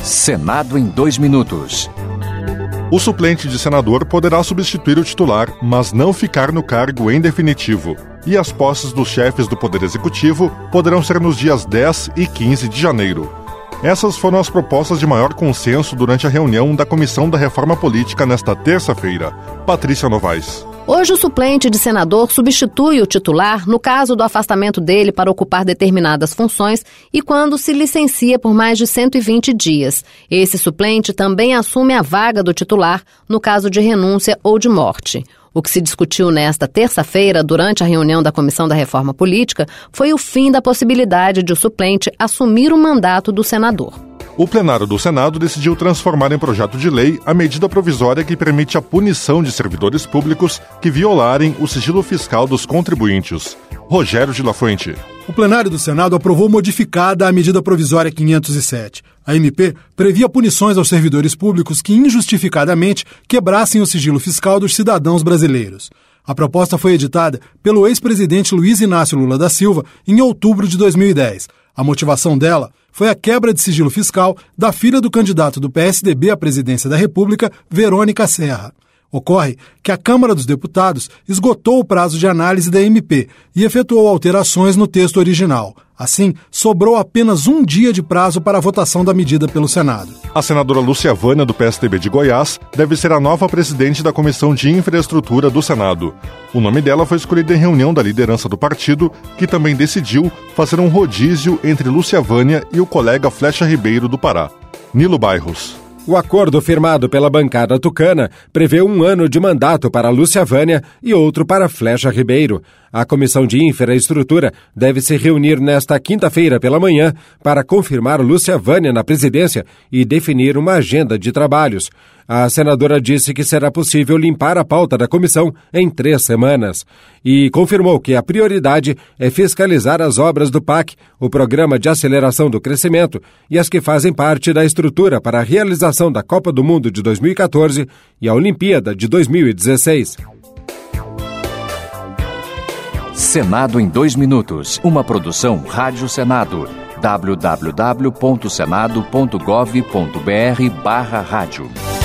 Senado em 2 minutos. O suplente de senador poderá substituir o titular, mas não ficar no cargo em definitivo. E as posses dos chefes do Poder Executivo poderão ser nos dias 10 e 15 de janeiro. Essas foram as propostas de maior consenso durante a reunião da Comissão da Reforma Política nesta terça-feira. Patrícia Novaes. Hoje, o suplente de senador substitui o titular no caso do afastamento dele para ocupar determinadas funções e quando se licencia por mais de 120 dias. Esse suplente também assume a vaga do titular no caso de renúncia ou de morte. O que se discutiu nesta terça-feira, durante a reunião da Comissão da Reforma Política, foi o fim da possibilidade de o suplente assumir o mandato do senador. O plenário do Senado decidiu transformar em projeto de lei a medida provisória que permite a punição de servidores públicos que violarem o sigilo fiscal dos contribuintes. Rogério de La Fuente. O plenário do Senado aprovou modificada a medida provisória 507. A MP previa punições aos servidores públicos que injustificadamente quebrassem o sigilo fiscal dos cidadãos brasileiros. A proposta foi editada pelo ex-presidente Luiz Inácio Lula da Silva em outubro de 2010. A motivação dela foi a quebra de sigilo fiscal da filha do candidato do PSDB à presidência da República, Verônica Serra. Ocorre que a Câmara dos Deputados esgotou o prazo de análise da MP e efetuou alterações no texto original. Assim, sobrou apenas um dia de prazo para a votação da medida pelo Senado. A senadora Lúcia Vânia, do PSDB de Goiás, deve ser a nova presidente da Comissão de Infraestrutura do Senado. O nome dela foi escolhido em reunião da liderança do partido, que também decidiu fazer um rodízio entre Lúcia Vânia e o colega Flecha Ribeiro do Pará. Nilo Bairros. O acordo firmado pela bancada tucana prevê 1 ano de mandato para Lúcia Vânia e outro para Flecha Ribeiro. A Comissão de Infraestrutura deve se reunir nesta quinta-feira pela manhã para confirmar Lúcia Vânia na presidência e definir uma agenda de trabalhos. A senadora disse que será possível limpar a pauta da comissão em 3 semanas e confirmou que a prioridade é fiscalizar as obras do PAC, o Programa de Aceleração do Crescimento, e as que fazem parte da estrutura para a realização da Copa do Mundo de 2014 e a Olimpíada de 2016. Senado em 2 minutos. Uma produção Rádio Senado. www.senado.gov.br/rádio